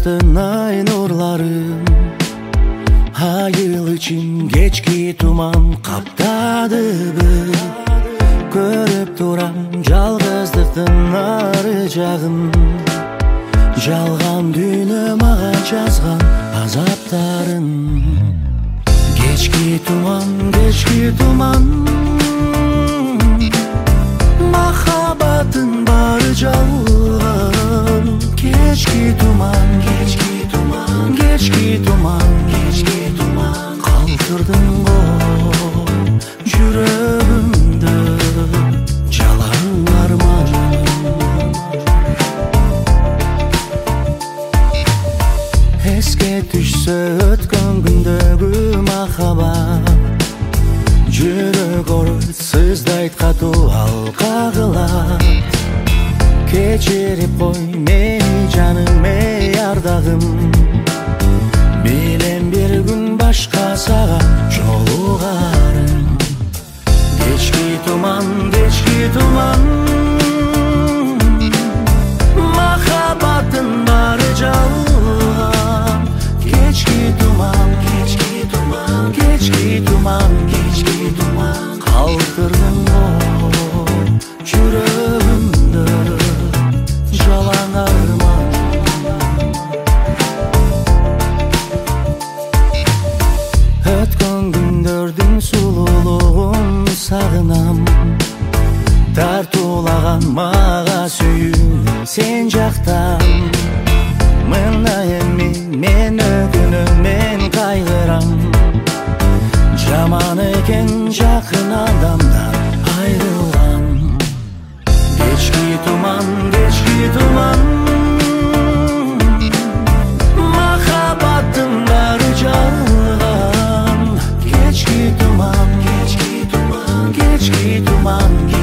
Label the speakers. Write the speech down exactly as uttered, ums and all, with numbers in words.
Speaker 1: Жалғыздықтың ай нұрларын, айыл için кечки туман қаптады бір. Көріп турам жалғыздықтың ары жағын, жалған дүйнө маған жазған азаптарын. Кечки туман, кечки туман, махаббаттың бары жалған. Кечки туман, кечки туман, кечки туман, кечки туман, калтырдың ғой жүрегімді жалаң арман. Еске түшсе өткен күндегі махаббат, жүрек ұрып сыздай қату алқағылат. Кечирип қой мени жаным, ей ардагым, билем бир күн башка сага жолугарын. Кечки туман, кечки туман, махаббаттын бары жалган. Кечки туман, кечки туман, кечки туман, кечки туман, калтырдың ғой жүрөгүмдү жалаң арман. Өткөн күндөрдүн сулуулугун сагынам, тартуулаган мага сүйүү сен жактан. Мына эми мен өкүнөм, мен кайгырам, жаман экен жакын адамдан айрылган. Кечки туман, кечки туман, махаббаттын бары жалган. Кечки туман, кечки туман, кечки туман.